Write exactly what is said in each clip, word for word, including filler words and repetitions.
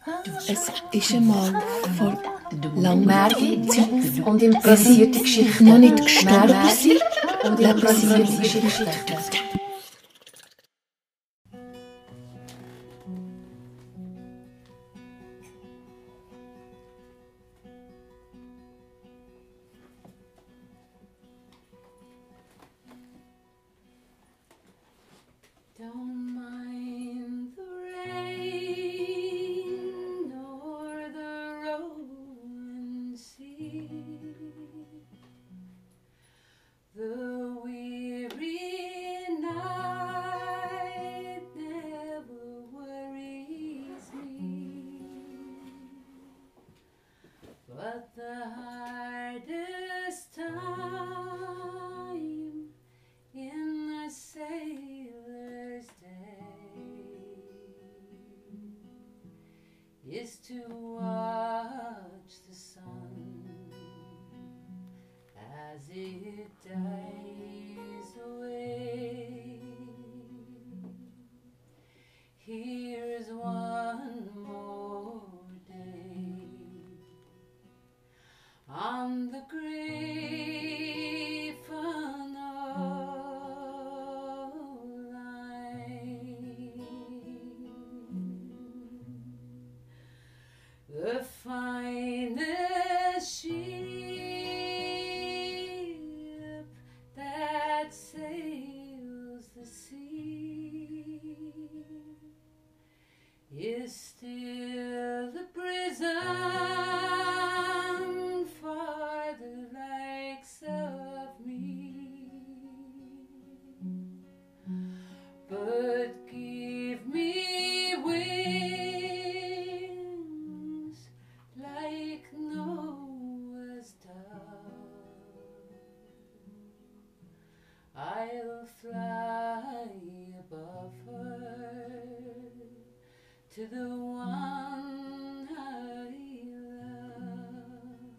Es ist einmal vor langer Zeit und improvisierte Geschichten. noch nicht gestorben sind und improvisierte Geschichten. Don't mind the rain nor the rolling sea, the weary night never worries me, but the hardest time in the sailor's day is to watch the sun as it dies away. Here's one more day on the grave the finest ship that sails the sea is still the prison for the likes of me. But give me wings like Noah's dove, I'll fly above her to the one I love.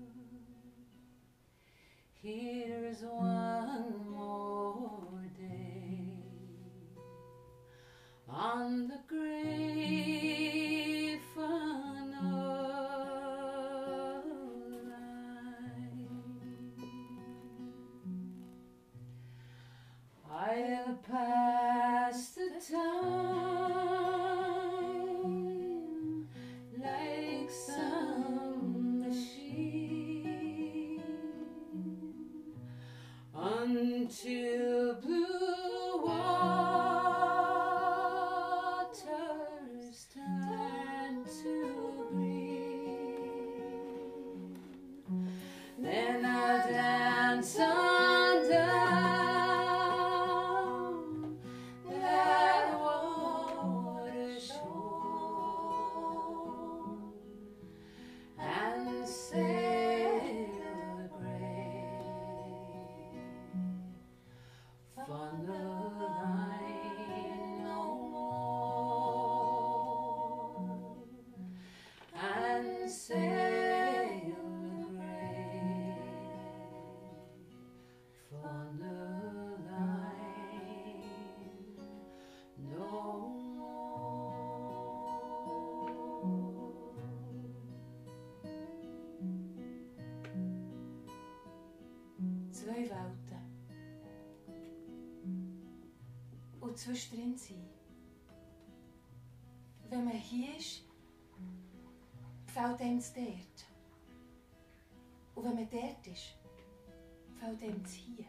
Here's one more day on the grave I'll pass the time like some machine until blue waters turn to green. Then I'll dance on down that water shore and sail the great from the line no more, and sail the great from the line no more. Zwei Welten. Und zwischendrin sein. Wenn man hier ist, gefällt einem das dort. Und wenn man dort ist, gefällt einem das hier.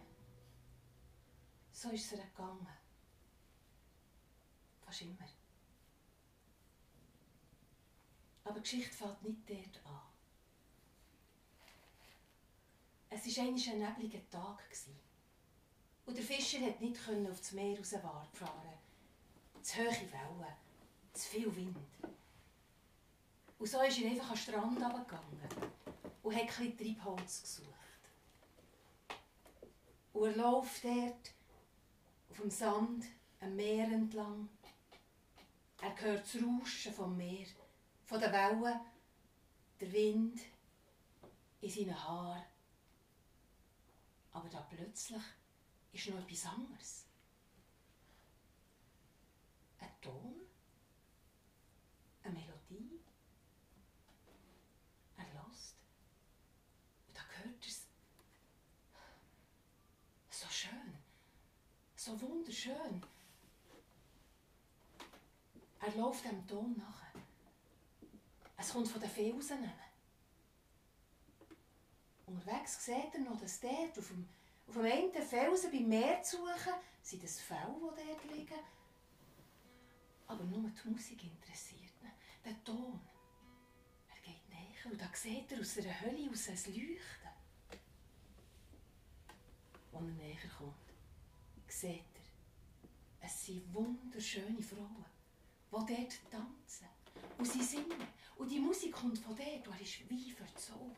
So ist es ihr gegangen. Fast immer. Aber die Geschichte fängt nicht dort an. Es war einmal ein nebliger Tag. Und der Fischer konnte nicht auf das Meer rausfahren. Zu hohe Wellen, zu viel Wind. Und so ist er einfach an den Strand runtergegangen und hat ein bisschen Treibholz gesucht. Und er läuft dort auf dem Sand am Meer entlang. Er hört das Rauschen vom Meer, von den Wellen, der Wind in seinen Haaren. Aber da plötzlich ist noch etwas anderes. Ein Ton, eine Melodie, wunderschön. Er läuft dem Ton nach. Es kommt von den Felsen. Unterwegs sieht er noch, dass dort auf dem, auf dem einen Felsen beim Meer zu suchen, sind das Fell, die dort liegen. Aber nur die Musik interessiert ihn, der Ton. Er geht näher und da sieht er aus einer Hölle aus ein Leuchten. Als er näher kommt, sieht er, es sind wunderschöne Frauen, die dort tanzen und sie singen. Und die Musik kommt von dort und er ist wie verzaubert.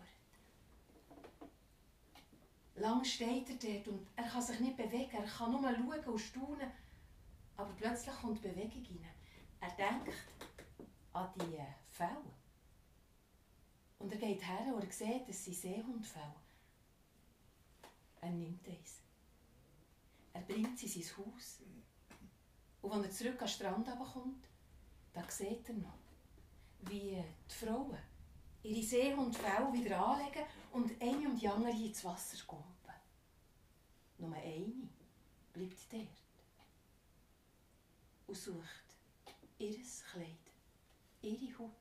Lang steht er dort und er kann sich nicht bewegen, er kann nur schauen und staunen. Aber plötzlich kommt Bewegung rein. Er denkt an die Felle. Und er geht her und er sieht, es sind Seehundfelle. Er nimmt eins. Er bringt sie in sein Haus. Und als er zurück am Strand kommt, da sieht er noch, wie die Frauen ihre Seehundfelle wieder anlegen und eine um die andere ins Wasser kumpen. Nur eine bleibt dort und sucht ihr Kleid, ihre Haut.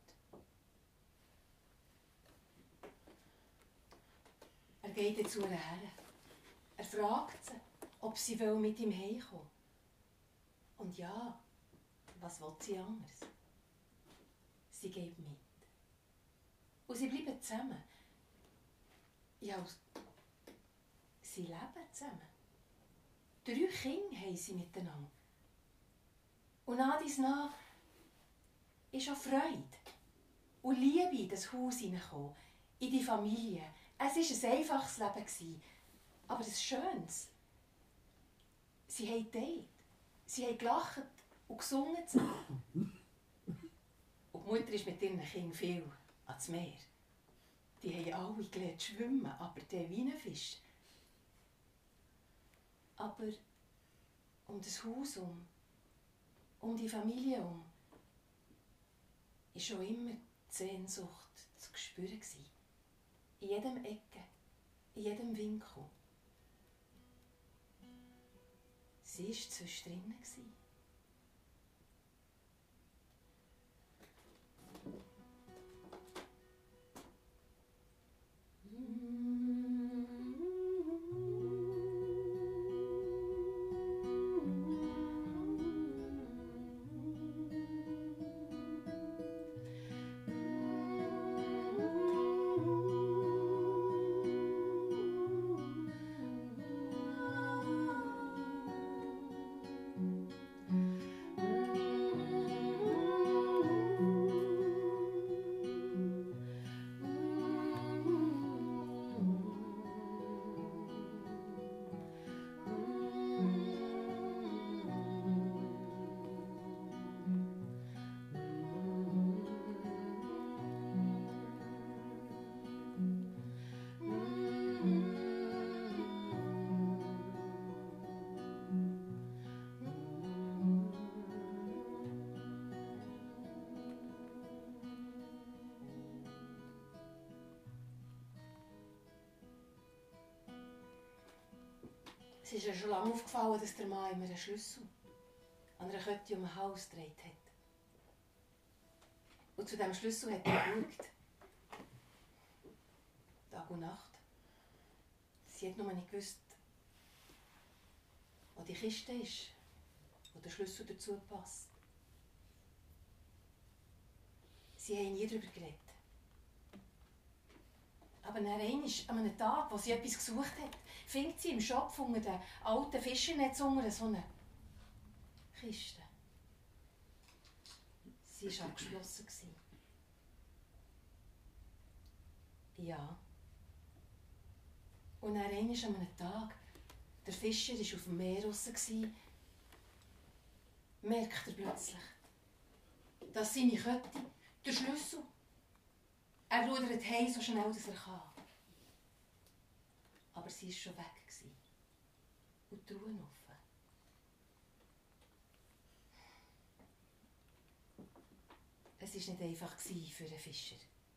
Er geht jetzt zu ihr her. Er fragt sie, ob sie mit ihm heimkommen will. Und ja, was will sie anders? Sie geht mit. Und sie bleiben zusammen. Ja, sie leben zusammen. Drei Kinder haben sie miteinander. Und nach dies nach ist auch Freude und Liebe in das Haus hineingekommen, in die Familie. Es war ein einfaches Leben, aber ein schönes. Sie haben geteilt, sie haben gelacht und gesungen zusammen. Und die Mutter ist mit ihren Kindern viel ans Meer. Die haben alle gelernt zu schwimmen, aber der wie ein Fisch. Aber um das Haus um, um die Familie um, war schon immer die Sehnsucht zu spüren. In jedem Ecke, in jedem Winkel. Sie war zwischendrin. Es ist ihr schon lange aufgefallen, dass der Mann immer einen Schlüssel an einer Kette um den Hals gedreht hat. Und zu diesem Schlüssel hat er geschaut. Tag und Nacht. Sie hat nur nicht gewusst, wo die Kiste ist, wo der Schlüssel dazu passt. Sie haben nie darüber geredet. Aber dann einmal, an einem Tag, wo sie etwas gesucht hat, findet sie im Schopf unter den alten Fischernetz unter so eine Kiste. Sie war abgeschlossen. Ja. Und dann einmal an einem Tag, der Fischer war auf dem Meer draussen, merkt er plötzlich, dass seine Kette, der Schlüssel, er rudert heim so schnell, dass er kann. Aber sie war schon weg. Und die Truhe offen. Es war nicht einfach für einen Fischer.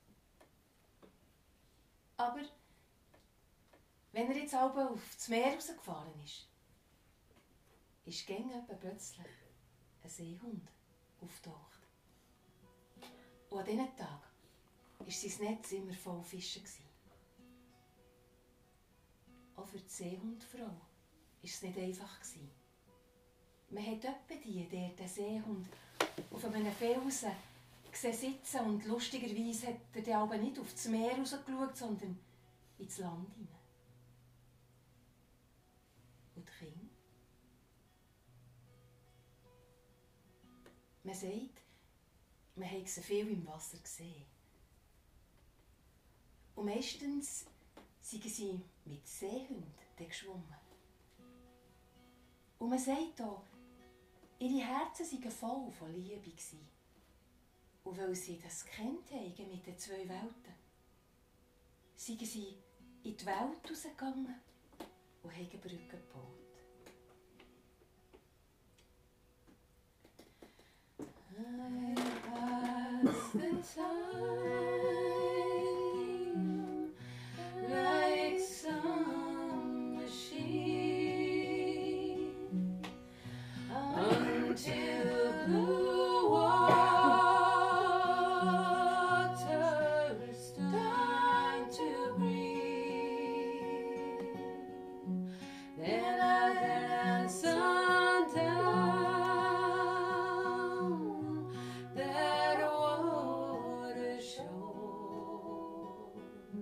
Aber wenn er jetzt auf das Meer rausgefahren ist, ist gängig plötzlich ein Seehund auftaucht. Und an diesen Tag war sein Netz immer voll Fischen. Auch für die Seehundfrau war es nicht einfach. Man hat etwa die, der den Seehund auf einem Felsen gesehen sitzen und lustigerweise hat er dann aber nicht auf das Meer rausgeschaut, sondern ins Land hinein. Und die Kinder? Man sagt, man habe sie viel im Wasser gesehen. Und meistens sind sie mit Seehunden geschwommen. Und man sagt auch, ihre Herzen waren voll von Liebe. Und weil sie das kennt haben mit den zwei Welten, sind sie in die Welt rausgegangen und haben Brücken gebaut. I pass the time like some machine until blue water start to breathe. Then I dance on down that water shore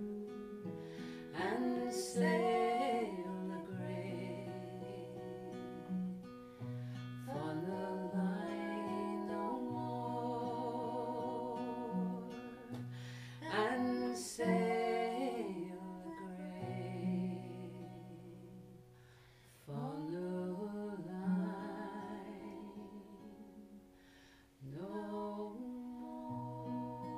and sail the great for the line no more and sail the great for the line no more.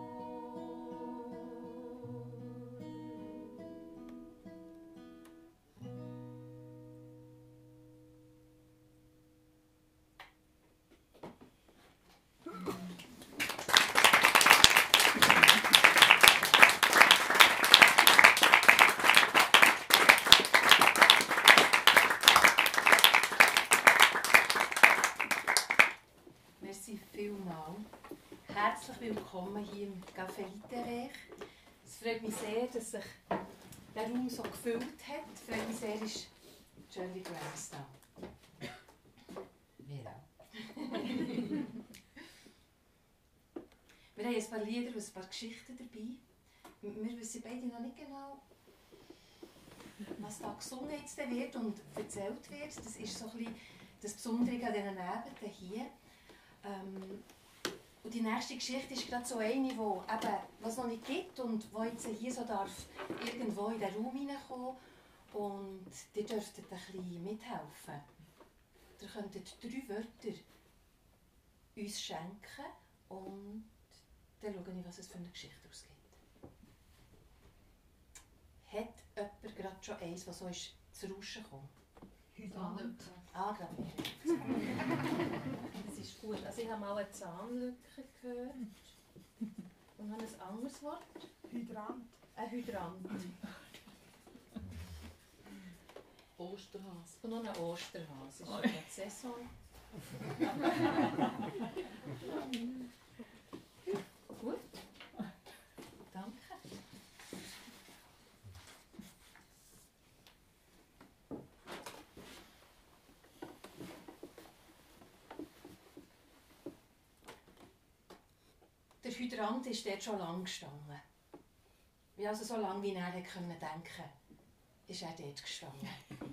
Merci vielmals. Herzlich willkommen hier im Café Littéraire. Es freut mich sehr, dass sich der Raum so gefüllt hat. Es freut mich sehr, ist Shirley Grams da. Wir auch. Wir haben ein paar Lieder und ein paar Geschichten dabei. Wir wissen beide noch nicht genau, was da gesungen jetzt wird und erzählt wird. Das ist so ein bisschen das Besondere an diesen Abenden hier. Ähm, und die nächste Geschichte ist gerade so eine, die es noch nicht gibt und die jetzt hier so darf irgendwo in den Raum hineinkommen. Und ihr dürftet ein bisschen mithelfen. Ihr könntet drei Wörter uns schenken und dann schaue ich, was es für eine Geschichte ausgeht. Hat jemand gerade schon eins, das so ist zu rauschen kommt? Hydrant. Ah, gerade nicht. Das ist gut. Also ich habe mal eine Zahnlücke gehört. Und noch ein anderes Wort. Hydrant. Ein Hydrant. Osterhase. Und noch ein Osterhase. Das ist schon die Saison. Gut. Danke. Der Hydrant ist dort schon lange gestanden. Wie also so lange, wie er denken konnte, ist er dort gestanden.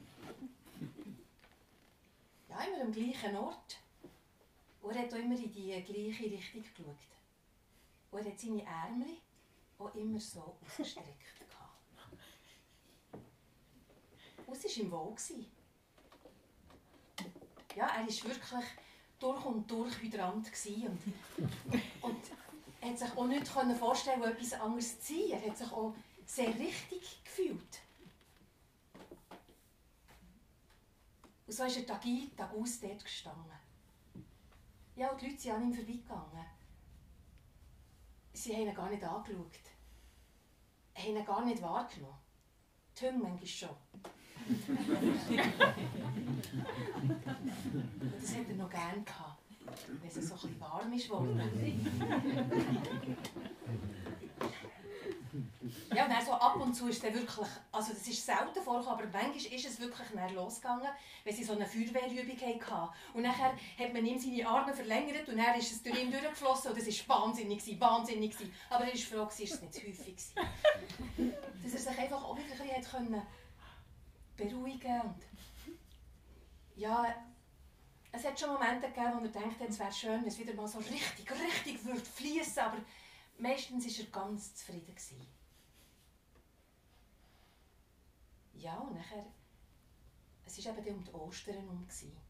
Ja, immer am gleichen Ort. Und er hat auch immer in die gleiche Richtung geschaut. Und er hat seine Ärmel auch immer so ausgestreckt gehabt. Und es war ihm wohl. Ja, er war wirklich durch und durch Hydrant. Und, und er konnte sich auch nicht vorstellen, etwas anderes zu sein. Er hat sich auch sehr richtig gefühlt. Und so ist er Tag ein, Tag aus dort gestanden. Ja, und die Leute sind an ihm vorbeigegangen. Sie haben ihn gar nicht angeschaut. Sie haben ihn gar nicht wahrgenommen. Die Hunde manchmal schon. Und das hat er noch gerne gehabt, wenn es so ein bisschen warm ist worden. Ja, und dann so ab und zu ist es wirklich, also das ist selten vorgekommen, aber manchmal ist es wirklich dann losgegangen, wenn sie so eine Feuerwehrübung hatten. Und nachher hat man ihm seine Arme verlängert und dann ist es durch ihn durchgeflossen und das war wahnsinnig, wahnsinnig. Aber er war froh, dass es nicht zu häufig war. Dass er sich einfach auch wieder ein bisschen beruhigen konnte. Ja, es hat schon Momente gegeben, wo er dachte, es wäre schön, wenn es wieder mal so richtig, richtig würde fließen, aber meistens war er ganz zufrieden gewesen. Ja, und nachher, es war eben um die Ostern herum.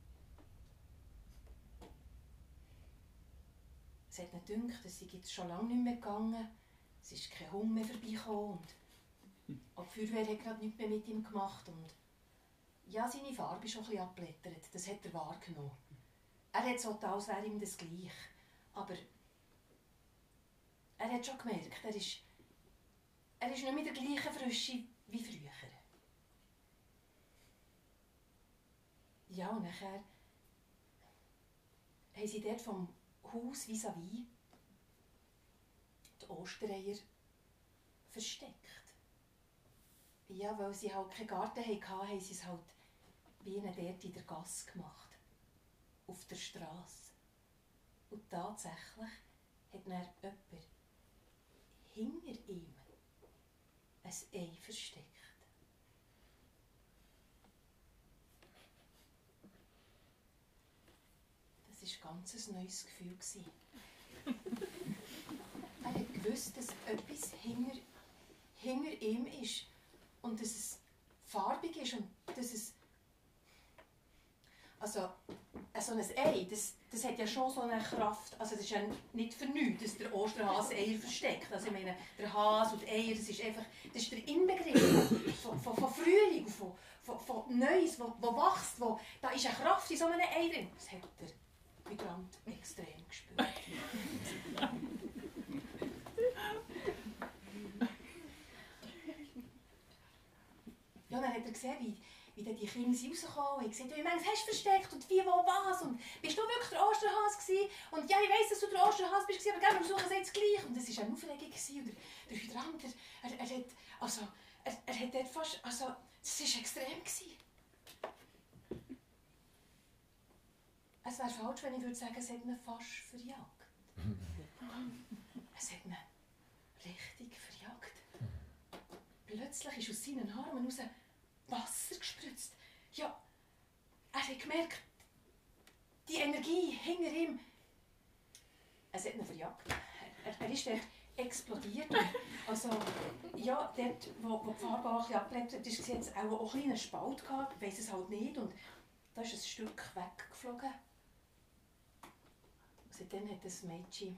Es hat ihn gedacht, es sei jetzt schon lange nicht mehr gegangen, es ist kein Hund mehr vorbeigekommen und auch die Feuerwehr hat gerade nichts mehr mit ihm gemacht. Und ja, seine Farbe ist schon ein bisschen abblättert, das hat er wahrgenommen. Er hat so getan, als wäre ihm das gleich, aber er hat schon gemerkt, er ist, er ist nicht mehr der gleiche Frische wie früher. Ja, und nachher haben sie dort vom Haus vis-à-vis die Ostereier versteckt. Ja, weil sie halt keinen Garten hatten, haben sie es halt wie ihnen dort in der Gasse gemacht. Auf der Strasse. Und tatsächlich hat dann jemand hinter ihm ein Ei versteckt. Das war ein ganz neues Gefühl. Er hat gewusst, dass etwas hinter, hinter ihm ist und dass es farbig ist und dass es... Also, so ein Ei, das, das hat ja schon so eine Kraft, also das ist ja nicht für nichts, dass der Osterhase Eier versteckt. Also ich meine, der Hase und die Eier, das ist einfach, das ist der Inbegriff von, von, von Frühling, von, von, von Neues, wo, wo wächst, wo, da ist eine Kraft in so einem Ei drin. Das hat der Migrant extrem gespürt. Ja, dann hat er gesehen, wie, wie dann die Kinder rausgekommen und gesagt, wie manches hast du versteckt und wie, wo, was. Und bist du wirklich der Osterhase gewesen? Und ja, ich weiss, dass du der Osterhase bist, aber gerne, wir suchen es jetzt gleich. Und das war eine Aufregung. Und der, der Hydrant, er, er, er hat, also, er, er hat dort fast, also, das war extrem gewesen. Es wäre falsch, wenn ich würde sagen, es hat ihn fast verjagt. Es hat ihn richtig verjagt. Plötzlich ist aus seinen Armen raus Wasser gespritzt. Ja, er hat gemerkt, die Energie hinter ihm. Es hat ihn verjagt. Er, er ist dort explodiert. Also, ja, dort, wo, wo die Farbe auch ein bisschen abblättert ist, war jetzt auch, auch ein kleiner Spalt gehabt. Ich weiss es halt nicht. Und da ist ein Stück weggeflogen. Seitdem hat das Mädchen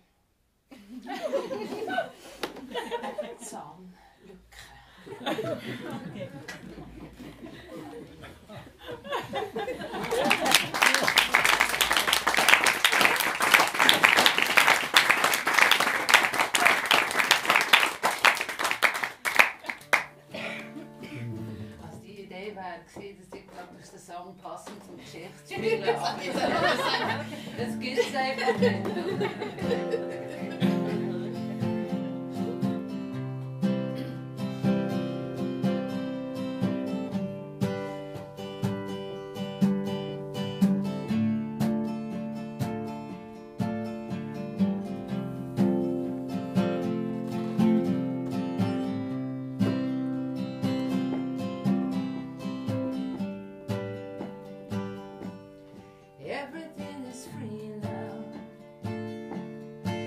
eine Zahnlücke. Also die Idee wäre gewesen, dass ich glaube, dass der Song passend zum Geschichtsspielen hat. Das gibt es einfach nicht. Everything is free now.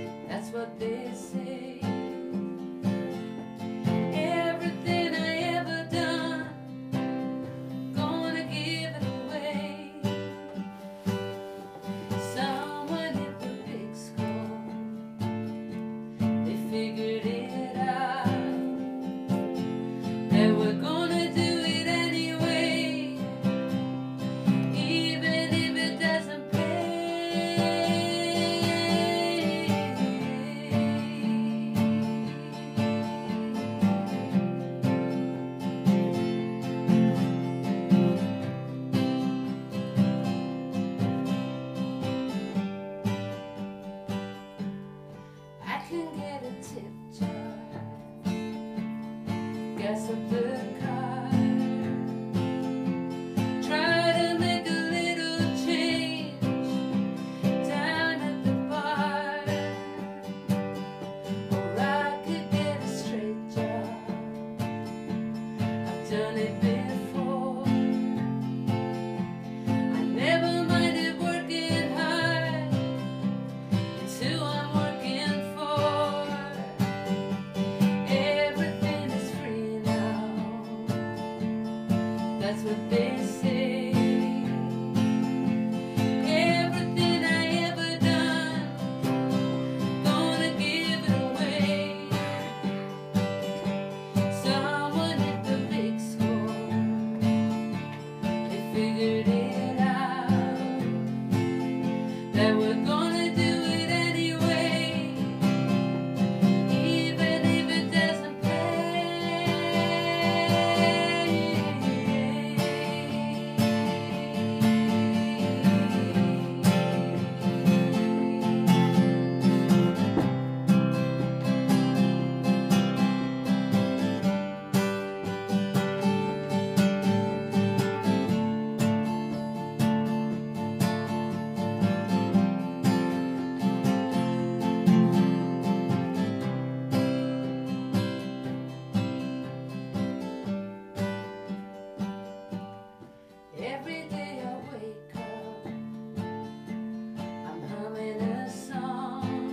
gas up the car. Try to make a little change down at the bar. Or I could get a straight job. I've done it before. I never minded working hard. It's who I'm working for. Everything is free now. That's what they say. Everything I ever done, gonna give it away. Someone hit the big score. They figured it out. That we're gonna do it anyway. Even if it doesn't Every day I wake up, I'm humming a song.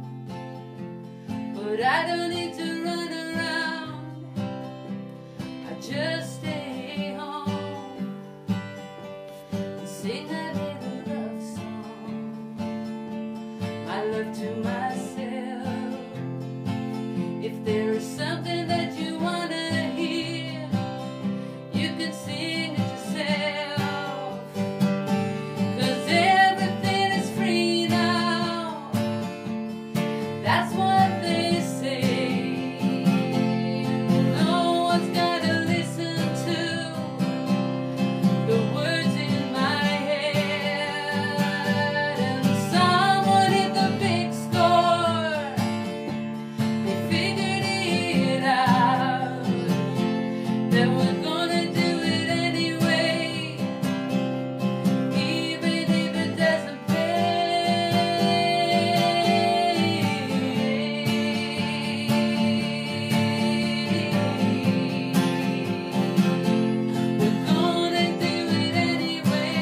But I don't need to run around, I just stay home and sing a little love song. I love to myself. If there is something that you wanna hear, you can sing it yourself. 'Cause everything is free now. That's what they say. No one's gotta listen to the words in my head. And someone hit the big score. They figured it out. That we're gonna do it anyway. Even if it doesn't pay. We're gonna do it anyway.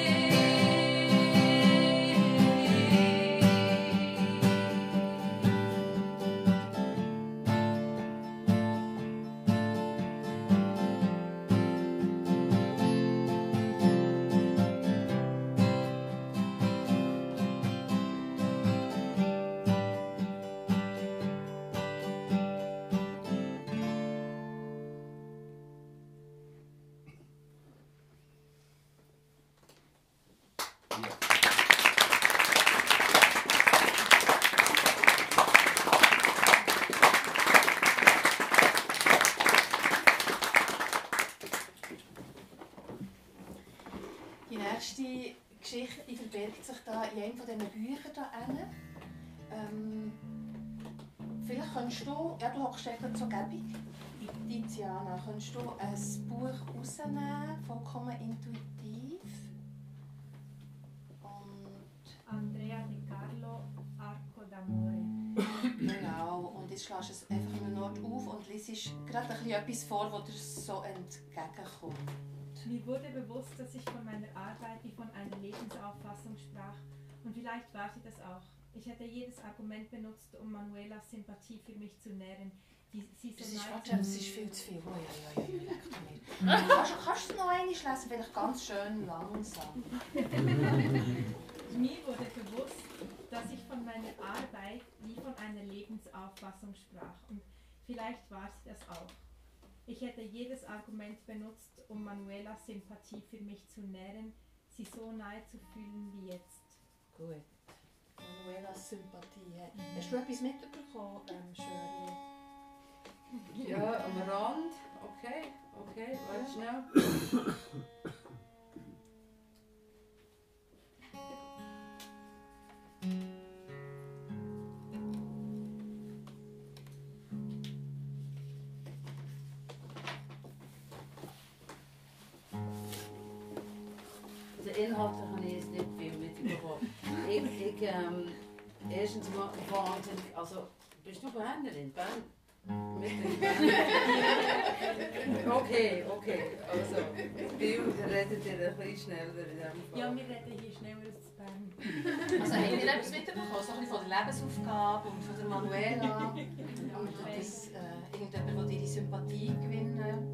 Die nächste Geschichte die verbirgt sich da in einem von diesen Büchern da hinten. Ähm, vielleicht könntest du, ja du hockst ja gerade so gäbig, Tiziana, könntest du ein Buch rausnehmen, vollkommen intuitiv. Und Andrea Di Carlo, Arco d'Amore. genau, und jetzt schlägst du es einfach an einen Ort auf und liest gerade ein bisschen etwas vor, das dir so entgegenkommt. Mir wurde bewusst, dass ich von meiner Arbeit wie von einer Lebensauffassung sprach. Und vielleicht war sie das auch. Ich hätte jedes Argument benutzt, um Manuelas Sympathie für mich zu nähren. Die, sie Das so ist, nahe warte, zu- das ist viel zu viel. Oh, ja, ja, ja, leck mir. Kannst, du- kannst du es noch einmal lesen, vielleicht ganz schön langsam? Mir wurde bewusst, dass ich von meiner Arbeit wie von einer Lebensauffassung sprach. Und vielleicht war sie das auch. Ich hätte jedes Argument benutzt, um Manuelas Sympathie für mich zu nähren, sie so nahe zu fühlen wie jetzt. Gut. Manuelas Sympathie. Hast du etwas mitbekommen, ähm, Shirley? Ja, am Rand. Okay, okay, warte schnell. inhaltlich habe ich jetzt nicht viel mitbekommen. Ich, ich, ähm, erstens mal wahnsinnig, also, bist du Bernerin? Bern? Okay, okay, also, Bill redet ihr ein bisschen schneller in diesem Fall. Ja, wir reden hier schneller als Bern. Also habt ihr etwas mitbekommen? So ein bisschen von der Lebensaufgabe und von der Manuela? Und das, äh, irgendjemand will ihre Sympathie gewinnen.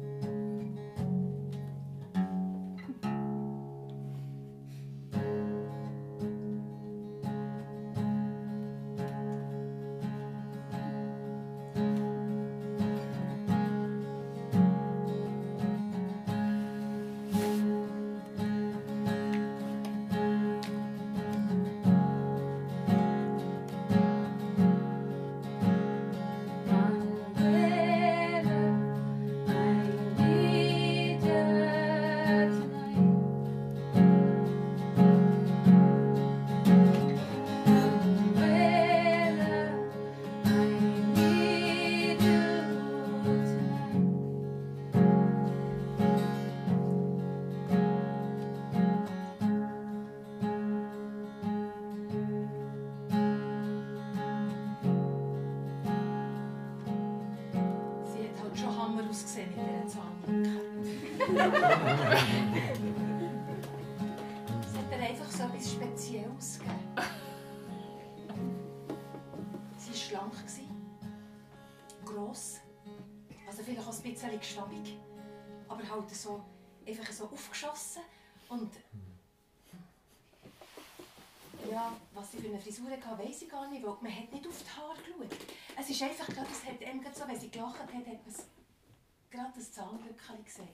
Ausgesehen mit dieser Zahnlücke. Es hat ihr einfach so etwas Spezielles gegeben. Sie war schlank, gross, also vielleicht auch ein bisschen gestabig, aber halt so, einfach so aufgeschossen. Und ja, was sie für eine Frisur hatte, weiss ich gar nicht, weil man hat nicht auf die Haare geschaut. Es ist einfach gerade, es hat eben so, wenn sie gelacht hat, hat man gerade das Zahnlückchen gesehen.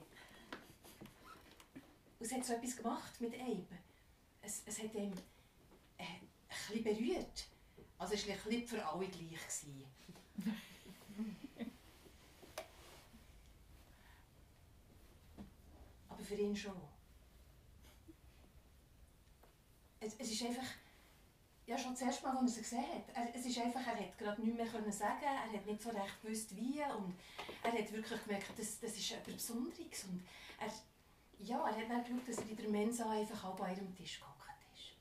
Und es hat so etwas gemacht mit einem. Es, es hat ihm äh, ein bisschen berührt. Also es war nicht für alle gleich. Aber für ihn schon. Es, es ist einfach, ja schon das erste Mal, als er sie gesehen hat, er, es ist einfach, er hat gerade nichts mehr können sagen, er hat nicht so recht gewusst, wie, und er hat wirklich gemerkt, das, das ist etwas Besonderes. Und er, ja, er hat dann geschaut, dass er in der Mensa einfach auch bei ihrem Tisch gehockt ist.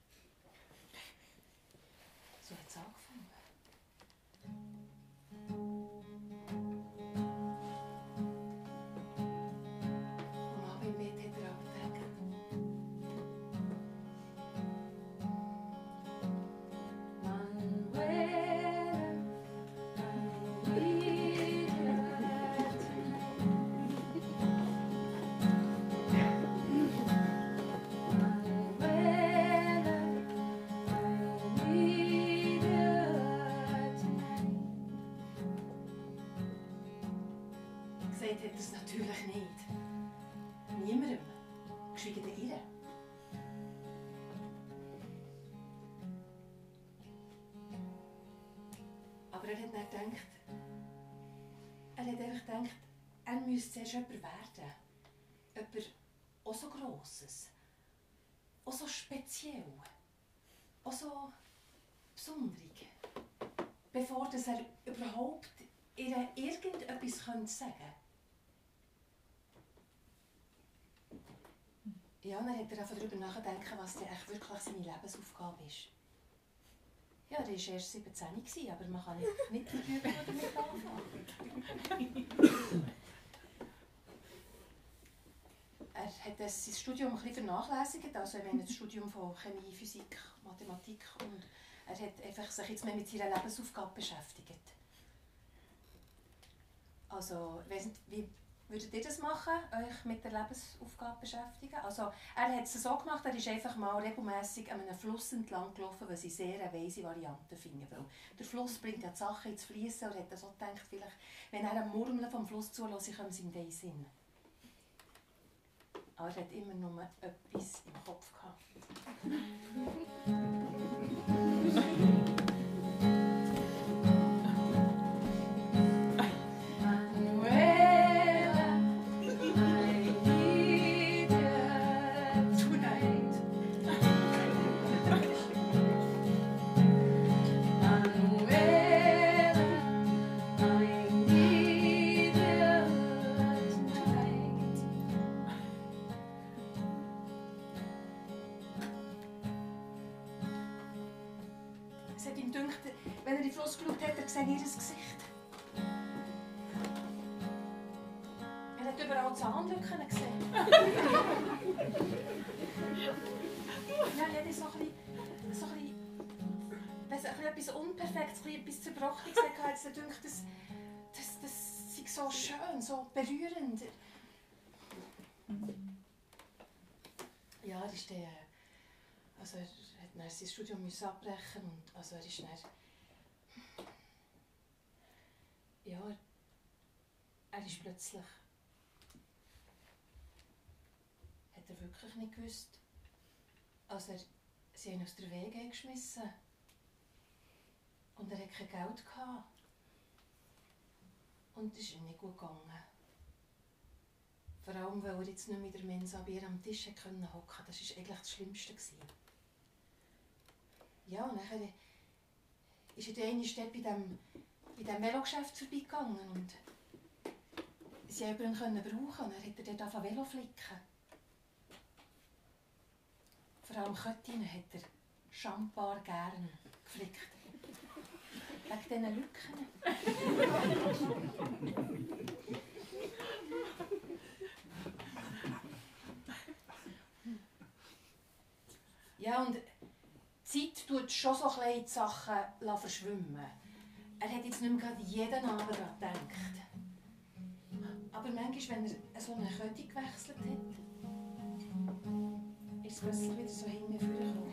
So hat es angefangen. Und auch im Bett hat er auch gedacht, gesagt hat er es natürlich nicht. Niemandem. Geschweige denn ihr. Aber er hat dann gedacht, er hat einfach gedacht, er müsste zuerst jemand werden. Jemand auch so Grosses. Auch so speziell. Auch so besonderig. Bevor dass er überhaupt ihr irgendetwas sagen könnte. Ja, dann hat er einfach darüber nachgedacht, was denn echt wirklich seine Lebensaufgabe ist. Ja, er war erst siebzehn, aber man kann nicht darüber damit anfangen. Er hat das, sein Studium ein bisschen vernachlässigt, also er das Studium von Chemie, Physik, Mathematik, und er hat einfach sich jetzt mehr mit seiner Lebensaufgabe beschäftigt. Also, ich weiss nicht, wie würdet ihr das machen, euch mit der Lebensaufgabe beschäftigen? Also, er hat es so gemacht, er ist einfach mal regelmässig an einem Fluss entlang gelaufen, was ich sehr eine weise Variante finde. Weil der Fluss bringt ja die Sachen ins Fließen, und er hat so gedacht, vielleicht, wenn er am Murmeln vom Fluss zulässt, kommt es ihm in den Sinn. Aber er hat immer nur etwas im Kopf gehabt. sehe ihr Gesicht. Er hat überall Zahnlücken gesehen. Ja, er hat so ein bisschen, so ein bisschen, wenn es etwas Unperfektes, etwas Zerbrochenes hatte, hat er gedacht, das, das, das sei so schön, so berührend. Ja, er ist dann, also er hat dann sein Studium abbrechen und also er ist dann, ja, er ist plötzlich, hat er wirklich nicht gewusst, also er, sie haben ihn aus der Wege geschmissen und er hatte kein Geld gehabt. Und es ist ihm nicht gut gegangen. Vor allem, weil er jetzt nicht mehr in der Mensa bei ihr am Tisch hocken konnte. Das war eigentlich das Schlimmste. Ja, und dann ist er dann einmal dort bei diesem bei dem Velogeschäft vorbeigegangen und sie konnten ihn brauchen. Und dann hat er dort angefangen Velo flicken. Vor allem Köttinnen hat er schambar gern geflickt. Wegen diesen Lücken. Ja, und die Zeit tut schon so kleine Sachen verschwimmen. Er hat jetzt nicht mehr gerade jeden Abend daran gedacht. Aber manchmal, wenn er so eine Kette gewechselt hat, ist es plötzlich wieder so hinten vorgekommen.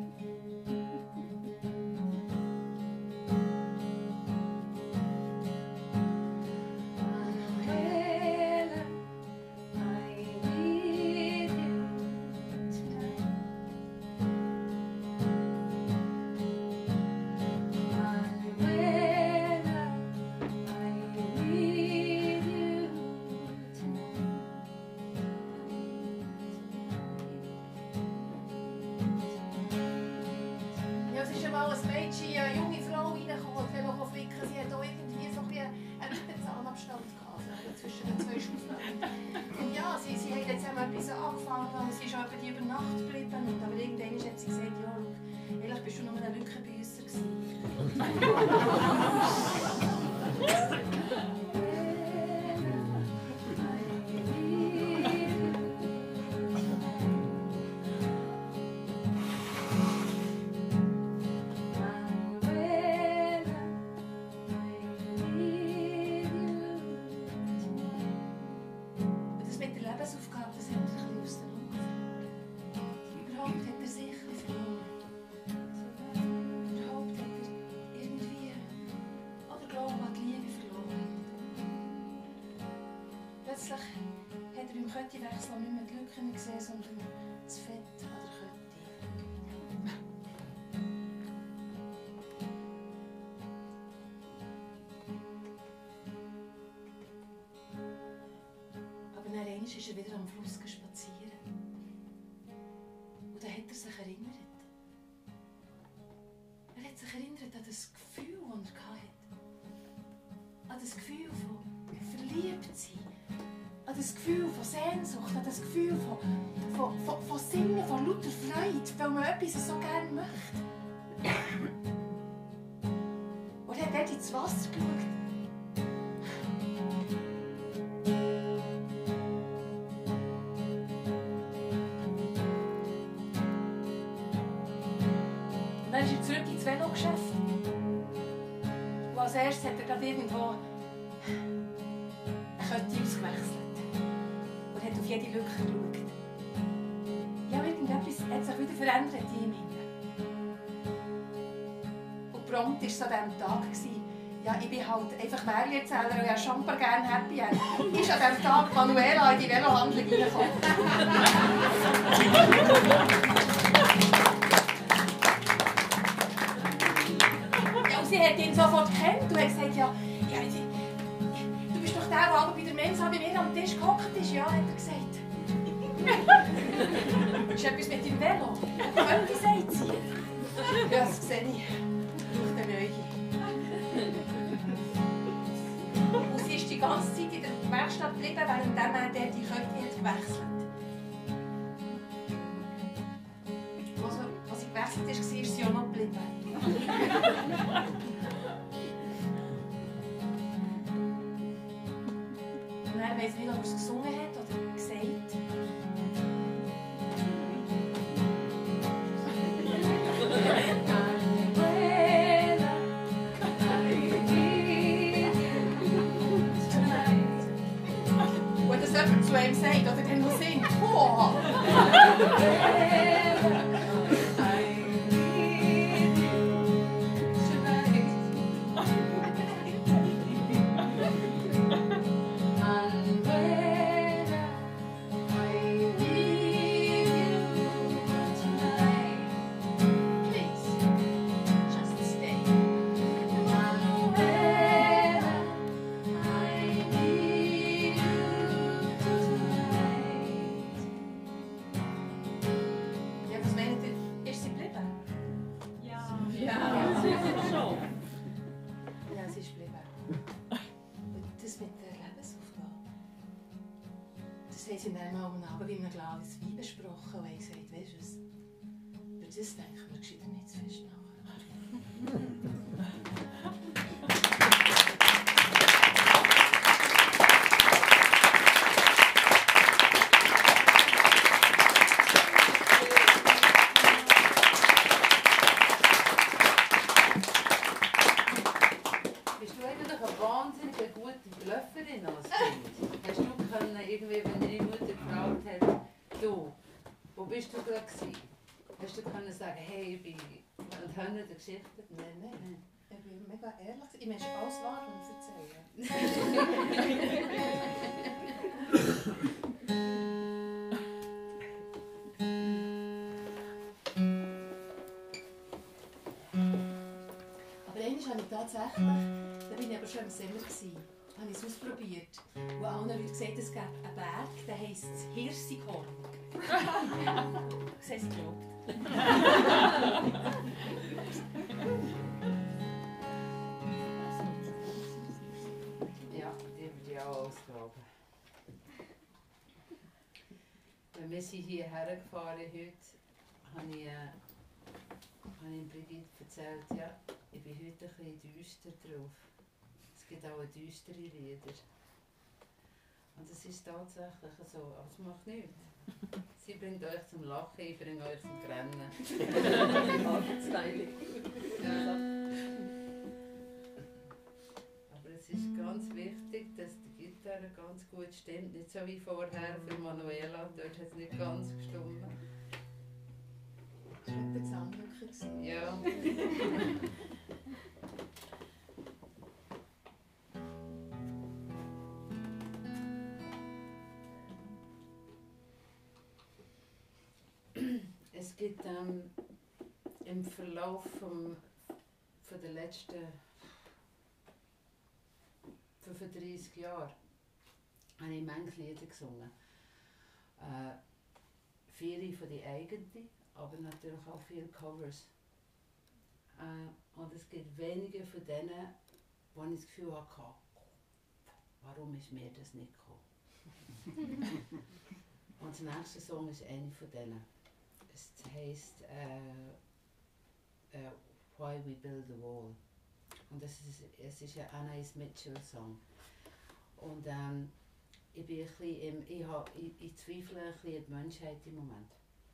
Köttiwechsel nicht mehr die Lücken gesehen, sondern das Fett an der Kette. Aber dann einmal ist er wieder am Fluss spazieren. Und dann hat er sich erinnert. Er hat sich erinnert an das Gefühl, das er hatte. An das Gefühl von Verliebtsein. An das Gefühl von Sehnsucht, an das Gefühl von, von, von, von Singen, von lauter Freude, weil man etwas so gerne möchte. Und er hat dort ins Wasser geschaut. Und dann ist er zurück ins Velogeschäft. Und als erstes hat er gerade irgendwo eine Kette ausgewechselt. Hat auf jede Lücke geschaut. Ja, irgendetwas hat sich wieder verändert in ihm. Und prompt war es an diesem Tag. Ja, ich bin halt einfach Märchenerzähler und ja Champer gerne Happy End. Ist an diesem Tag Manuela in die Velohandlung reingekommen. Ja, und sie hat ihn sofort gekannt und hat gesagt, ja, ja ich, du bist doch der, der bei der Mensa bei mir am Tisch gehockt ist. Ja, hat er gesagt. Ist etwas mit dem Velo? Könnte sagt sie. Ja, das sehe ich. Durch den Neue. Und sie ist die ganze Zeit in der Werkstatt geblieben, während er die Kette gewechselt hat. Also, als sie gewechselt ist, war sie auch noch geblieben. dann weiss ich nicht, ob er es gesungen hat oder gesagt. Und das jemand zu ihm sagt oder dann noch singt. Boah! Sie haben dann mal am Abend bei einem Glas Wein besprochen und haben gesagt, weisst du was, über das denken wir gescheiter nicht zu fest nach. Bist du eigentlich eine wahnsinnig gute Blöfferin als Kind? Hast du können, irgendwie, wenn deine Mutter gefragt hat, du, wo bist du gerade gewesen? Hast du können sagen, hey, ich bin und hören die Geschichte? Nein, nein. Ich bin mega ehrlich. Ich möchte alles wahr erzählen. Aber einmal habe ich tatsächlich, da bin ich aber schon im Sommer gewesen, habe ich es ausprobiert. Und allen Leuten gesagt, es gibt einen Berg, der heisst Hirsighorn. Das heisst es geglaubt. Ja, die würde ich auch ausgraben. Wenn wir sie hierher gefahren heute, habe ich, äh, habe ich Brigitte erzählt, ja, ich bin heute ein bisschen düster drauf. Es gibt auch düstere Lieder. Und es ist tatsächlich so, aber es macht nichts. Sie bringt euch zum Lachen, ich bringe euch zum Rennen. Ja. Aber es ist ganz wichtig, dass die Gitarre ganz gut stimmt. Nicht so wie vorher für Manuela, dort hat es nicht ganz gestimmt. Das war der Zahnlücke. Ja. Es gibt ähm, im Verlauf vom, von den letzten fünfunddreissig Jahren habe ich manche Lieder gesungen. Äh, viele von den eigenen, aber natürlich auch viele Covers. Äh, und es gibt wenige von denen, wo ich das Gefühl hatte, warum ist mir das nicht gekommen? Und der nächste Song ist einer von denen. Es heisst uh, uh, Why We Build a Wall. Und es ist, es ist ein Anais Mitchell Song. Und ähm, ich, bin ein bisschen im, ich, hab, ich, ich zweifle ein bisschen an die Menschheit im Moment.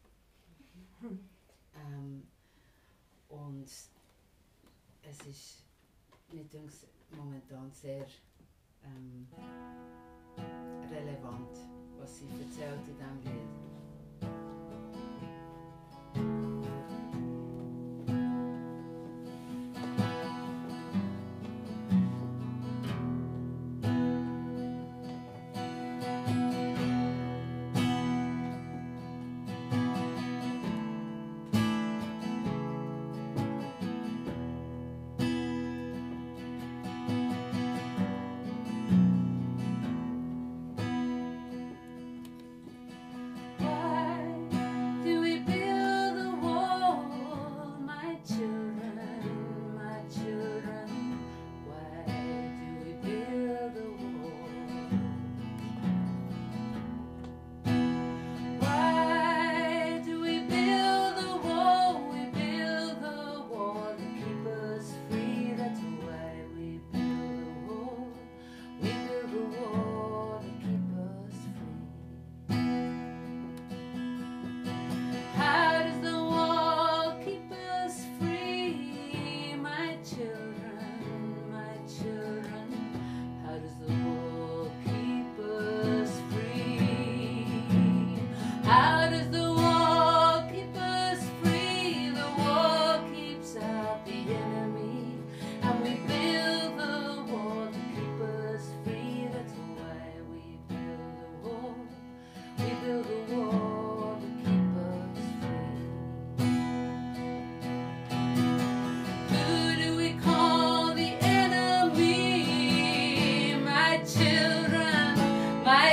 ähm, und es ist mir denkt, momentan sehr ähm, relevant, was sie erzählt in diesem Lied.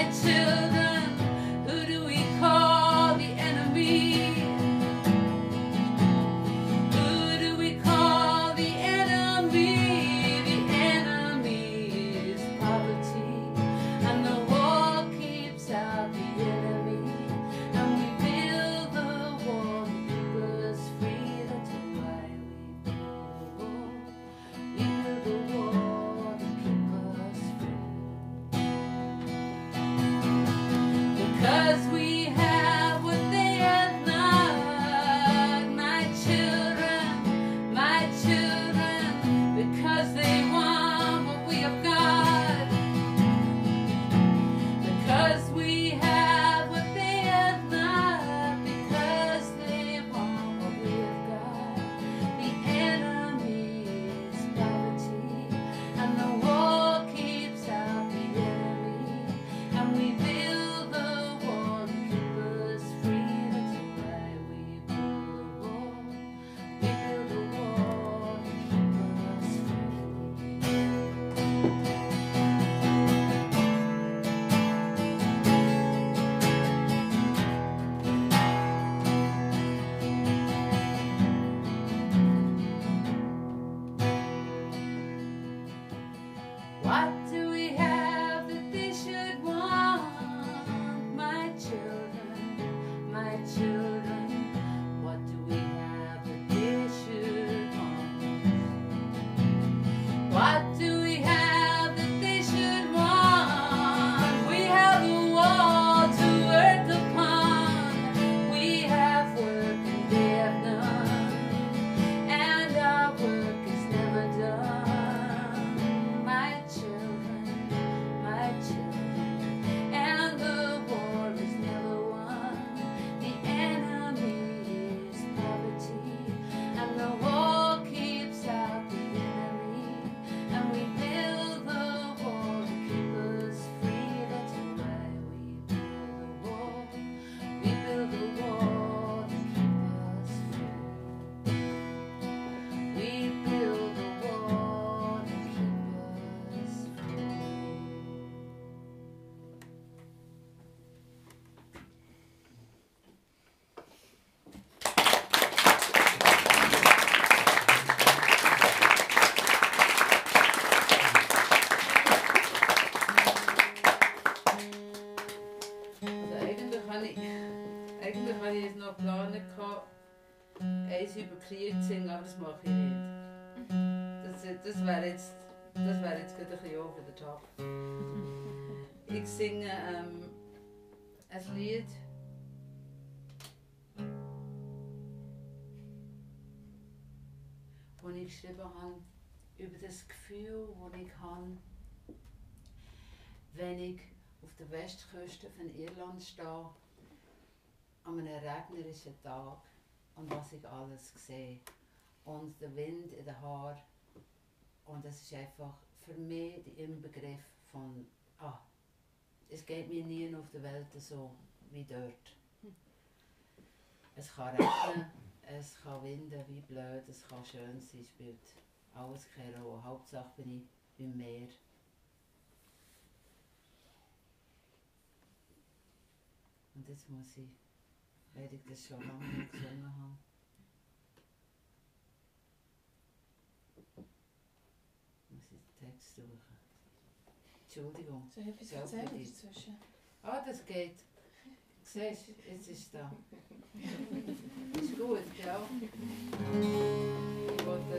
children, who do we call the enemy? Who do we call the enemy? The enemy is poverty, and the wall keeps out the enemy. And we build the wall to keep us free. That's why we build the wall. We build the wall to keep us free. Because we have what they have not, my children, my children. Because they want what we have got. Because we have what they have not. Because they want what we have got. The enemy is poverty, and the wall keeps out the enemy. And we build the wall to keep us free. That's why we build the wall. We build the wall to keep us free. What do we have that they should want? My children, my children. What do we have that they should want? What do we have that they should want? We have a wall to work upon. We have work and they have none, and our work is never done. My children, my children, and the war is never won. The enemy is poverty, and the wall keeps out the enemy. And we build the wall to keep us free. That's why we build the wall. We build the wall to keep us free. We build the wall to keep us free. Also eigentlich habe ich, eigentlich habe ich jetzt noch geplant, gehabt, eins über Krieg zu singen, aber das mache ich nicht. Das, das wäre jetzt, das wäre jetzt gerade ein bisschen over the top. Ich singe ähm, ein Lied. Das ich geschrieben habe, über das Gefühl, das ich habe, wenn ich auf der Westküste von Irland stehe, an einem regnerischen Tag und was ich alles sehe. Und der Wind in den Haaren. Und es ist einfach für mich der Inbegriff von, ah, es geht mir nie auf der Welt so wie dort. Es kann regnen, es kann winden wie blöd, es kann schön sein, spielt alles keine Rolle. Hauptsache bin ich beim Meer. Und jetzt muss ich, weil ich das schon lange nicht gesungen habe, muss ich den Text suchen. Entschuldigung. Soll ich etwas erzählen dazwischen? Ah, das geht. Siehst du, jetzt ist es da. Ist gut, ja. Ich wollte...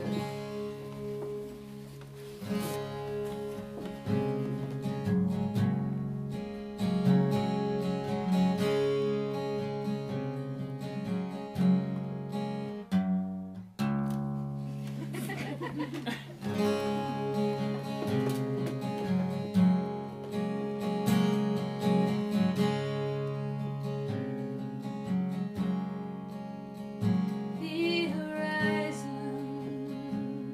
The horizon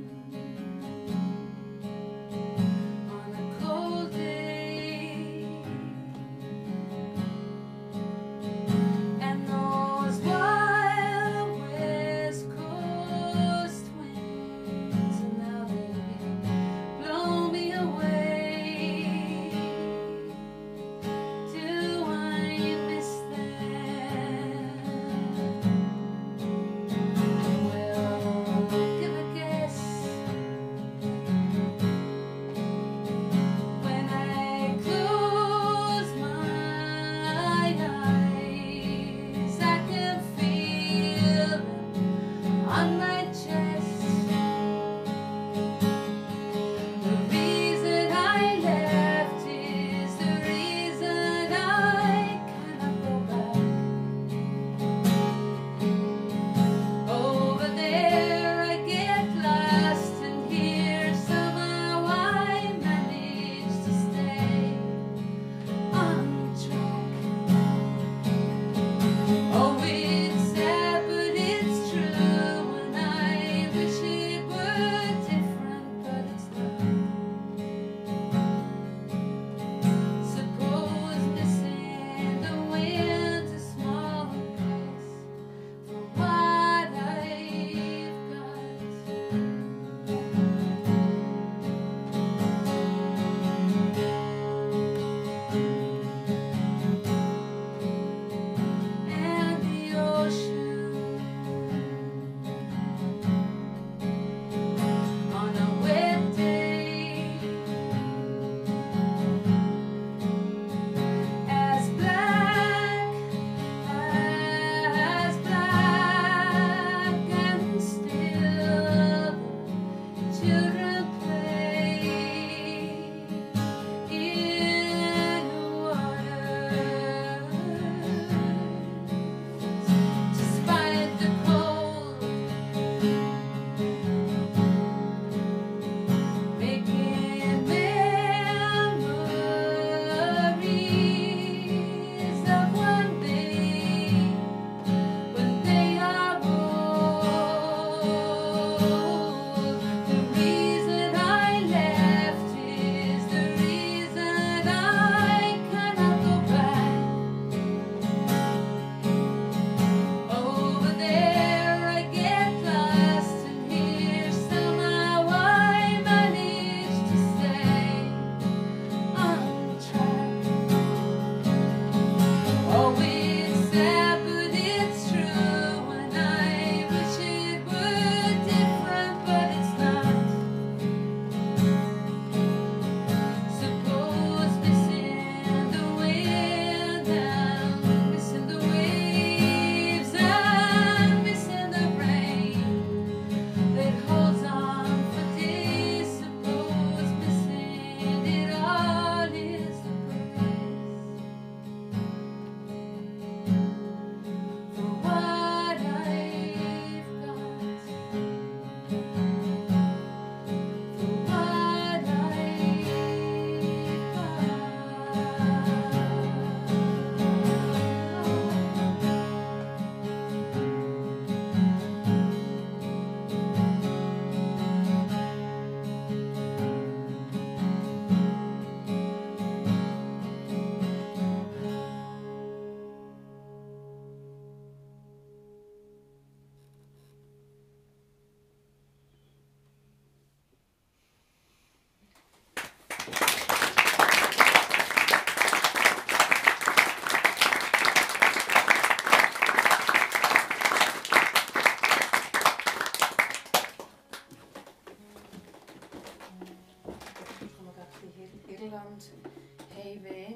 Irland haben weh.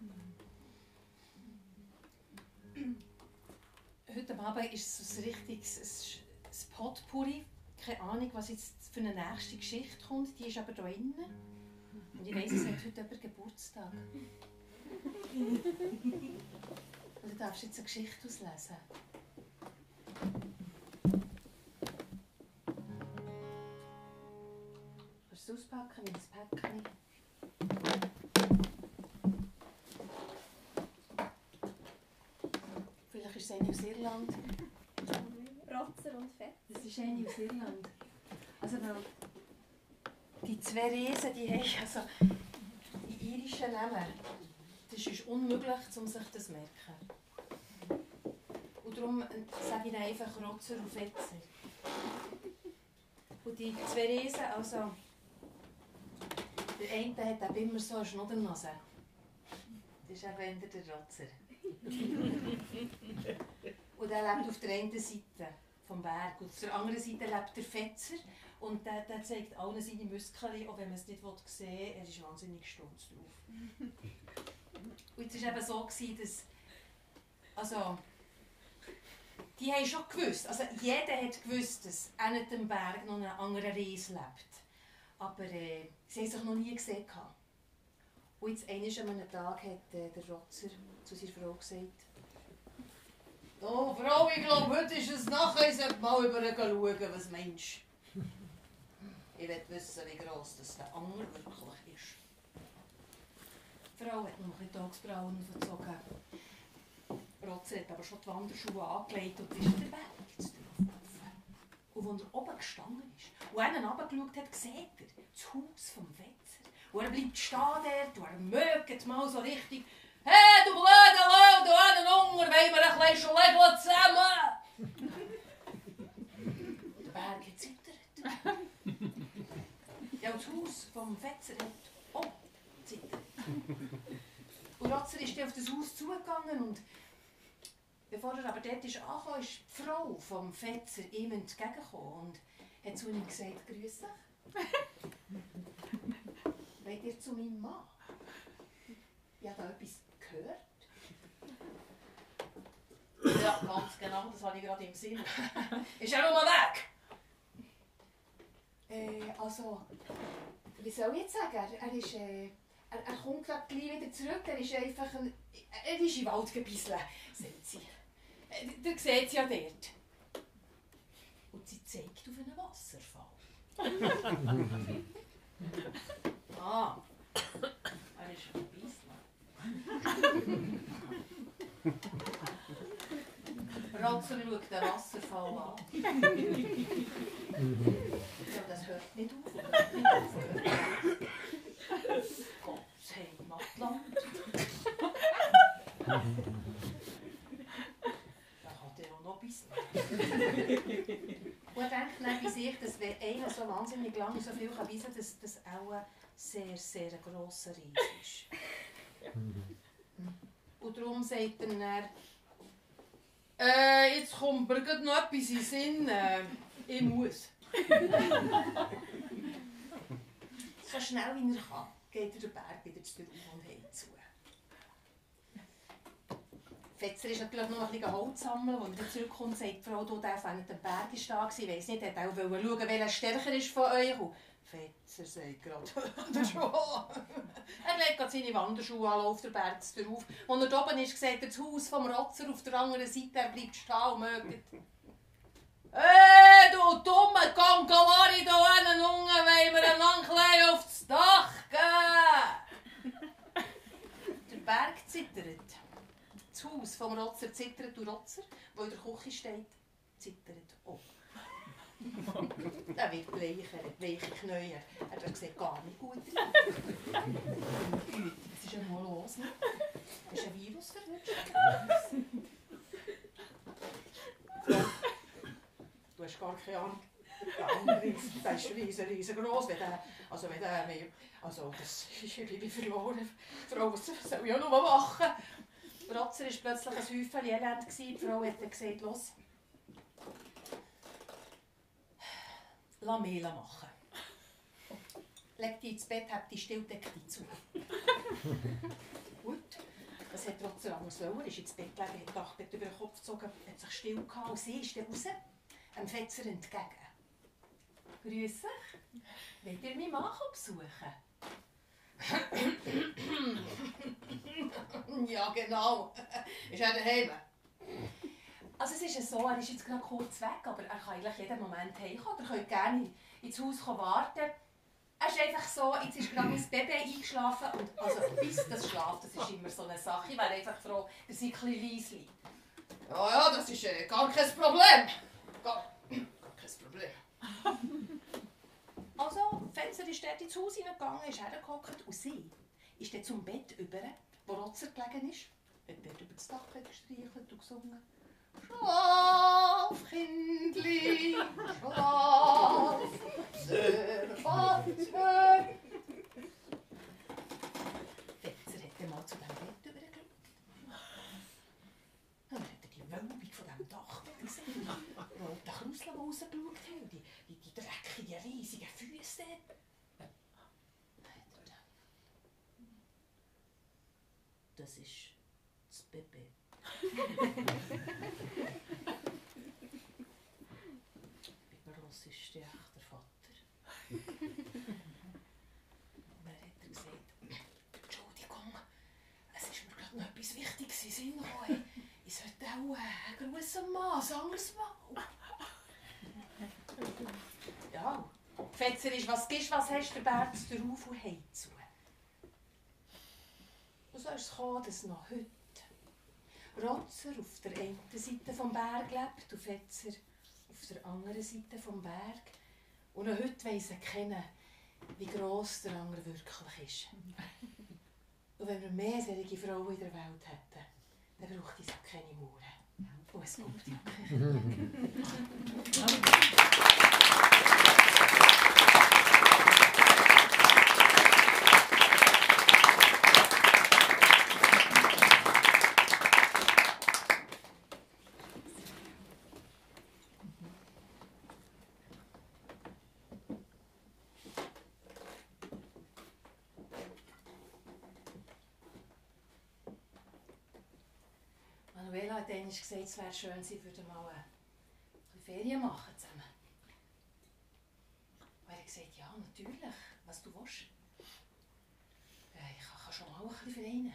Heute Abend ist es so ein richtiges ein Potpourri. Keine Ahnung, was jetzt für eine nächste Geschichte kommt. Die ist aber hier innen. Und ich weiss, es hat heute jemand Geburtstag. Und du darfst jetzt eine Geschichte auslesen. Kannst du es auspacken wie ein Päckchen? Vielleicht ist es eine aus Irland. Rotzer und Fett. Das ist eine aus Irland. Also die zwei Riesen, die haben also die irischen Namen. Das ist unmöglich, um sich das zu merken. Und darum sage ich einfach Rotzer und Fetzer. Und die zwei Riesen, also der eine hat immer so eine Schnuddernase. Das ist eben der Rotzer. Und er lebt auf der einen Seite vom Berg. Und auf der anderen Seite lebt der Fetzer. Und der, der zeigt allen seine Muskeln, auch wenn man es nicht sehen will. Er ist wahnsinnig stolz drauf. Und es war eben so, dass... Also... Die haben schon gewusst, also jeder hat gewusst, dass hinter dem Berg noch ein anderer Ries lebt. Aber äh, sie haben sich noch nie gesehen. Und jetzt eines an einem Tag hat äh, der Rotzer zu seiner Frau gesagt: «Oh Frau, ich glaube, heute ist es nachher, ich sollte mal über schauen, was meinst du? Ich will wissen, wie gross das der andere wirklich ist.» Die Frau hat noch ein bisschen Tagesbrauen verzogen. Rotzer hat aber schon die Wanderschuhe angelegt und ist der Berg jetzt drauf. Und als er oben gestanden ist und einen runtergeschaut hat, sieht er das Haus vom Fetzer. Und er bleibt stehen dort und er mögt mal so richtig: «Hey, du blöde Lau, du einen Hunger, wollen wir ein bisschen Schlägel zusammen?» Und der Berg hat zittert. Ja, das Haus vom Fetzer hat auch zittert. Und Rotzer ist dann auf das Haus zugegangen und bevor er aber dort ist angekommen, ist die Frau vom Fetzer ihm entgegengekommen und hat zu ihm gesagt: «Grüß dich. Wollt ihr zu meinem Mann? Ich habe da etwas gehört.» «Ja, ganz genau, das habe ich gerade im Sinn. Ist er nur weg?» «Äh, also, wie soll ich jetzt sagen? Er, er ist... Äh, Er, er kommt gleich wieder zurück, er ist einfach ein... Er ist im Wald gebisselt, sagt sie. Ihr seht es ja dort. Und sie zeigt auf einen Wasserfall. Ah, er ist ein Bisler. Rotzer schaut den Wasserfall an. Ja, das hört nicht auf. Hört nicht auf. Gottes Heimatland. Da hat er auch noch Bisler. Und er denkt dann bei sich, dass wenn einer so wahnsinnig lange so viel kann wissen, dass das auch ein sehr, sehr grosser Ries ist. Und darum sagt er dann: «Äh, jetzt kommt mir gerade noch etwas in den Sinn. Äh, ich muss.» So schnell wie er kann, geht er den Berg wieder zu Rauf und heim zu. Fetzer ist natürlich noch ein bisschen Holz sammeln. Als er zurückkommt, sagt die Frau: «Du, der während dem Berg ist da gewesen. Ich weiss nicht, er wollte auch schauen, welcher stärker ist von euch.» Und Fetzer sagt gerade: «Wanderschuhe.» Er legt gerade seine Wanderschuhe an, läuft den Berg drauf. Als er da oben ist, sieht er das Haus vom Rotzer auf der anderen Seite. Er bleibt stehen und mögt: «Hey, du dumme Konkolari, du einen Hunger, wollen wir einander klein aufs Dach gehen!» Der Berg zittert. Das Haus vom Rotzer zittert und Rotzer, der in der Küche steht, zittert auch. Er wird bleicher, er hat weiche Knie, er sieht gar nicht gut rein. Was ist denn mal los? Ist ein Virus verrutscht? Du hast gar keine Ahnung. Der andere, der ist riesen, riesengroß. Wenn der, also wenn der mehr, also das ist ja Liebe verloren. Die Frau soll ja nur machen. Rotzer war plötzlich ein Häufchen Elend. Die Frau hat dann gesagt: «Los, lass Mehl machen.» leg dich ins Bett, hab die still, deck dich zu. Gut, das hat trotzdem anders wollen. Er ist ins Bett gelegen, hat das Dachbett über den Kopf gezogen, hat sich still gehabt und sie ist dann raus, einem Fetzer entgegen. Grüß dich, wollt ihr meinen Mann besuchen? Ja, genau. Ist er daheim? Also es ist ja so, er ist jetzt gerade kurz weg, aber er kann eigentlich jeden Moment heimkommen. Ihr könnt gerne ins Haus warten. Er ist einfach so, jetzt ist gerade mein Baby eingeschlafen und also bis das schläft, das ist immer so eine Sache. Ich wäre einfach froh, ihr seid ein bisschen leise. Ja, ja, das ist äh, gar kein Problem. Gar, gar kein Problem. Also, Fenster ist dort ins Haus hineingegangen, ist hergehockt und sie ist dann zum Bett über, wo Rotzer gelegen ist, hat dort über das Dachbett gestreichelt und gesungen. Schlaf, Kindli, schlaf, sehr Vater. Fetzer hat dann mal zu diesem Bett übergeschaut. Dann hat er die Wölbung von diesem Dachbett gesehen, wo der Krusel rausgeschaut hat, die, die, die dreckigen, riesigen Füße. Das ist das Baby. Wie gross ist der echte Vater? Und dann hat er gesagt, Entschuldigung, es ist mir gerade noch etwas Wichtiges in den Sinn gekommen. Ich sollte auch einen Gruß am Mann, ein anderes Mal. Ja, Fetzer ist, was gibst, was hast du, der Bär zu dir auf und heim zu. Und so ist es gekommen, dass noch heute Rotzer auf der einen Seite des Berg lebt und Fetzer auf der anderen Seite des Berg. Und noch heute weiss er kennen, wie gross der andere wirklich ist. Und wenn wir mehr solche Frauen in der Welt hätten, dann braucht es auch keine Mauern. Und es kommt ja. Manuela hat einmal gesagt, es wäre schön, sie würden mal ein bisschen Ferien machen zusammen. Und er hat gesagt, ja, natürlich, was du willst. Ja, ich kann schon mal ein bisschen vereinen.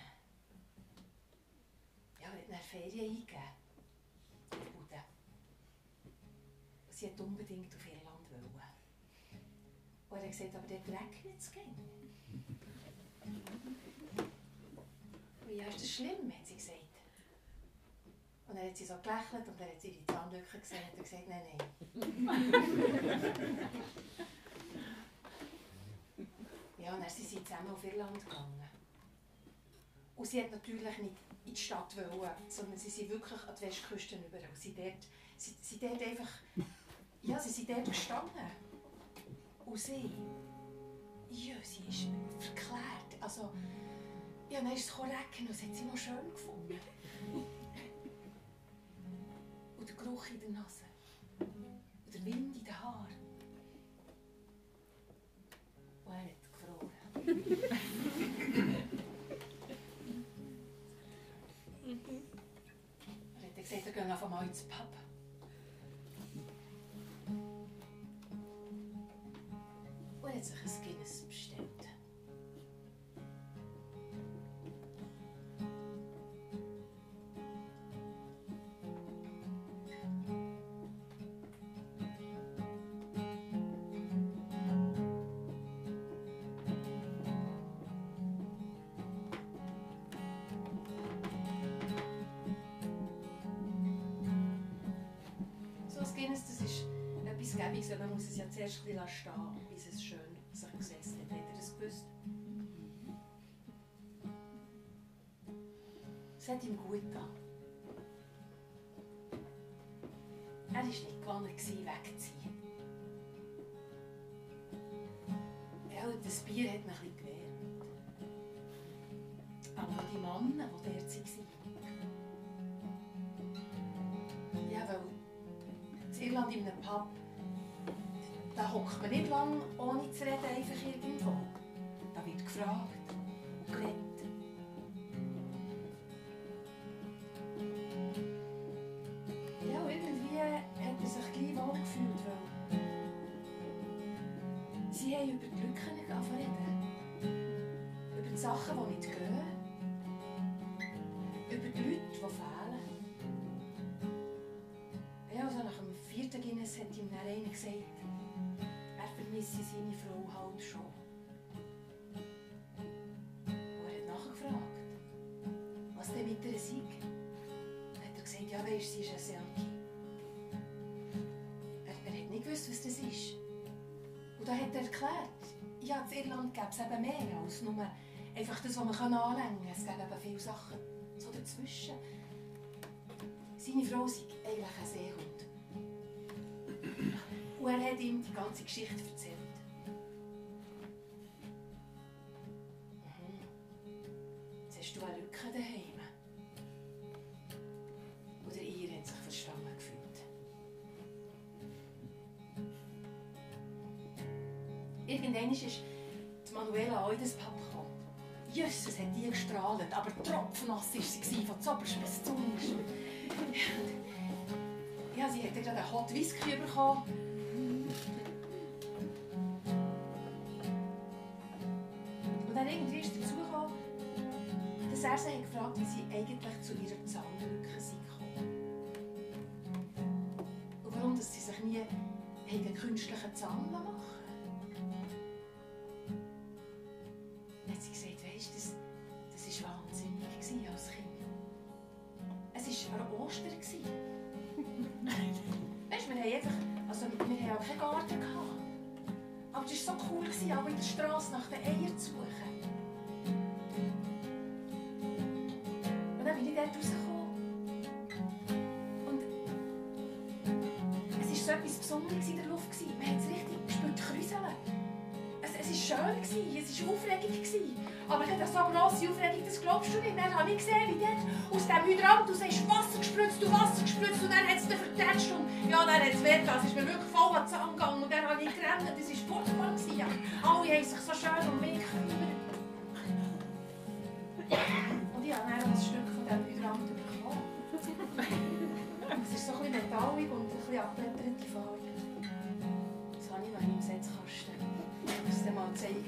Ja, er hat eine Ferien eingegeben. Auf Bude. Und sie hat unbedingt auf Irland wollen. Und er hat gesagt, aber dort regnet es gehen. Und ja, ist das schlimm, hat sie gesagt. Und dann hat sie so gelächelt und dann hat sie ihre Zahnlücke gesehen und hat gesagt, nein, nein. Ja, und dann sind sie zusammen auf Irland gegangen. Und sie hat natürlich nicht in die Stadt wollen, sondern sie sind wirklich an die Westküste rüber. Und sie dort, sie, sie dort einfach, ja, sie sind dort gestanden. Und sie, ja, sie ist verklärt. Also, ja, dann ist es regnen und das hat sie noch schön gefunden. Und der Geruch in der Nase. Und der Wind in den Haaren. Und er hat gefroren. Er hat gesagt, er geht auf einmal ins Pub. Und er hat sich ein Guinness bestellt. Guinness, das ist etwas Gäbiges, weil man muss es ja zuerst ein bisschen stehen, bis es schön sich gesetzt hat. Habt ihr das gewusst? Es hat ihm gut getan. Er war nicht gewohnt, wegzuziehen. Ja, und das Bier hat ihn ein bisschen gewärmt. Aber die Männer, die dort waren, ja, weil in Irland in einem Pub, Da hockt man nicht lang ohne zu reden einfach irgendwo. Da wird gefragt und geredet. Ja, und irgendwie hat er sich gleich wohl gefühlt, weil sie haben über die Lücken reden. Über die Sachen, die nicht gehen. Über die Leute, die fehlen. Ja, also nach dem vierten Guinness hat ihm dann einer gesagt, er vermisse seine Frau halt schon. Und er hat nachgefragt, was denn mit ihr sei. Dann hat er gesagt, ja weisst, sie ist ein Selkie. Er, er hat nicht gewusst, was das ist. Und dann hat er erklärt, ja, in Irland gäbe es eben mehr als nur einfach das, was man anlängen kann. Es gäbe eben viele Sachen so dazwischen. Seine Frau sei eigentlich ein Seehund. Und er hat ihm die ganze Geschichte erzählt. Mhm. Jetzt hast du eine Lücke daheim. Und der Eir hat sich verstanden gefühlt. Irgendwann ist die Manuela auch in das Pub gekommen. Jesus, hat die gestrahlt, aber tropfnass war sie, von Zoberst bis zum Unterst. Ja, sie hat gerade einen Hot Whisky bekommen. Und dann irgendwie ist dazu gekommen, dass er sie gefragt hat, wie sie eigentlich zu ihrer Zahnlücke gekommen. Und warum dass sie sich nie einen künstlichen Zahn machen lassen. Dann hat sie gesagt, weisst du, das, das war wahnsinnig als Kind. Es war an Ostern. Weißt du, wir haben einfach, also wir haben auch keinen Garten gehabt. Aber es war so cool, auch in der Straße nach den Eiern zu suchen. Und dann bin ich dort rausgekommen. Und es war so etwas Besonderes in der Luft. Man hat es richtig gespürt, kräuseln. Es, es war schön, es war Aufregung. Aber so grosse Aufregung, das glaubst du nicht. Dann habe ich gesehen, wie dort aus dem Hydrant, du sagst Wasser gespritzt, du Wasser gespritzt und dann hat es dich vertätscht. Und ja, dann hat es weh getan. Es ist mir wirklich voll an den Zahn gegangen. Und dann habe ich gerannt. Das war furchtbar. Ja. Alle haben sich so schön um mich gekümmert. Und ich habe dann ein Stück von diesem Hydrant bekommen. Es ist so ein bisschen metallig und ein bisschen abblätterte Farbe. Das habe ich noch im Setzkasten. Ich muss es dir mal zeigen.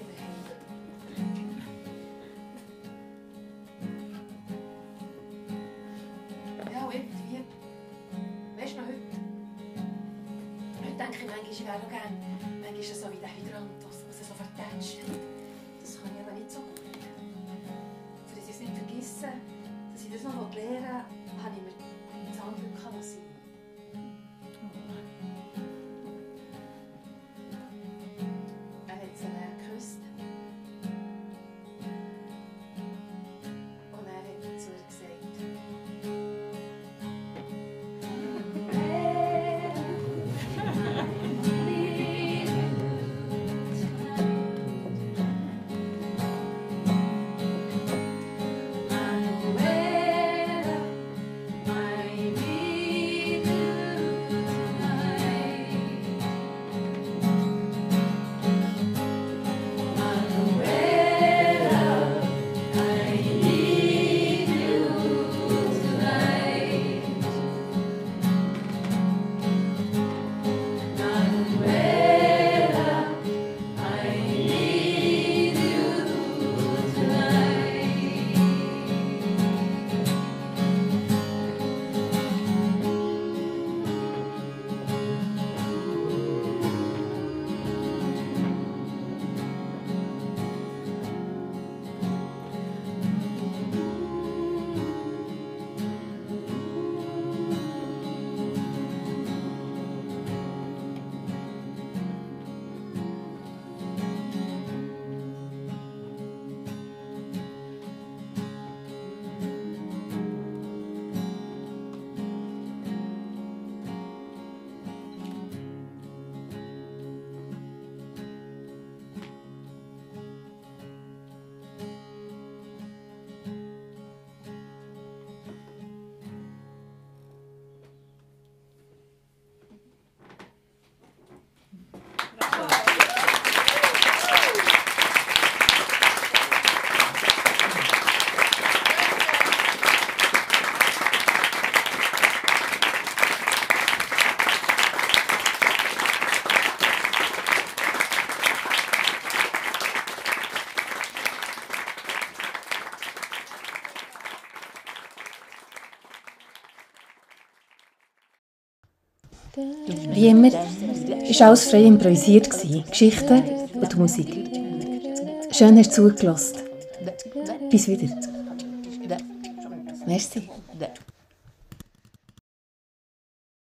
Irgendwie, weißt du noch, heute, heute denke ich manchmal, ich wäre auch gerne, manchmal ist es so wie der Hydrant, was es so vertätscht. Das kann ich aber nicht so gut. Für das ich es nicht vergessen, dass ich das noch lernen will, habe ich mir die Zahnlücke lassen. Er hat sie geküsst. Und er hat zu ihr gesagt, Manuela, my Wie immer war alles frei improvisiert. Geschichten und Musik. Schön hast du zugelassen. Bis wieder. Merci.